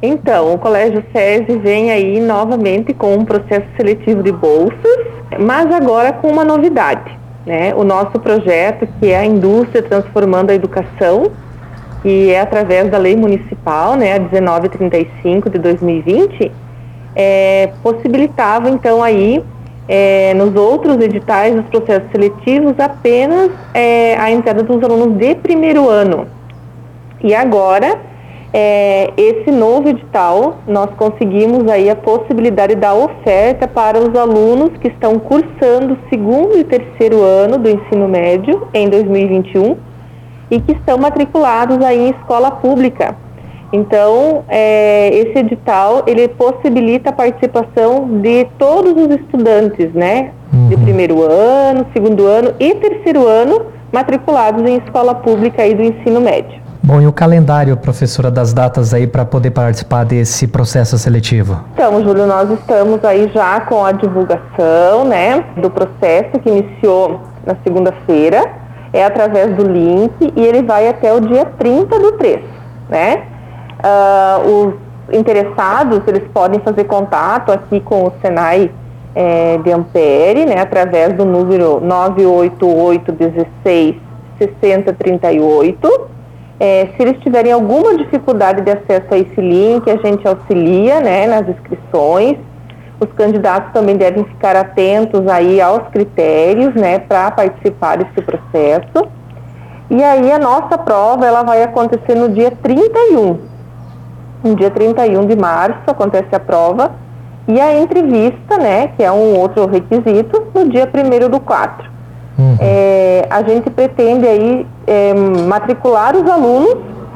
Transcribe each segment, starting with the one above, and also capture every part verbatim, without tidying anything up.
Então, o Colégio SESI vem aí novamente com um processo seletivo de bolsas, mas agora com uma novidade, né? O nosso projeto, que é a Indústria Transformando a Educação, que é através da Lei Municipal, né, a dezenove trinta e cinco de dois mil e vinte, é, possibilitava então aí, é, nos outros editais dos processos seletivos, apenas é, a entrada dos alunos de primeiro ano. E agora, é, esse novo edital, nós conseguimos aí a possibilidade da oferta para os alunos que estão cursando o segundo e terceiro ano do ensino médio em dois mil e vinte e um e que estão matriculados aí em escola pública. Então, é, esse edital, ele possibilita a participação de todos os estudantes, né? Uhum. De primeiro ano, segundo ano e terceiro ano, matriculados em escola pública aí do ensino médio. Bom, e o calendário, professora, das datas aí para poder participar desse processo seletivo? Então, Júlio, nós estamos aí já com a divulgação, né, do processo que iniciou na segunda-feira, é através do link e ele vai até o dia trinta do três, né? Uh, os interessados, eles podem fazer contato aqui com o Senai é, de Ampere, né, através do número nove oito oito um seis seis zero três oito. É, se eles tiverem alguma dificuldade de acesso a esse link, a gente auxilia, né, nas inscrições. Os candidatos também devem ficar atentos aí aos critérios, né, para participar desse processo. E aí a nossa prova, ela vai acontecer no dia trinta e um. No dia trinta e um de março acontece a prova e a entrevista, né, que é um outro requisito, no dia primeiro do quatro. Uhum. É, a gente pretende aí é, matricular os alunos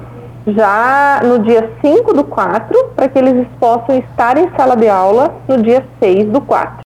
já no dia cinco do quatro, para que eles possam estar em sala de aula no dia seis do quatro.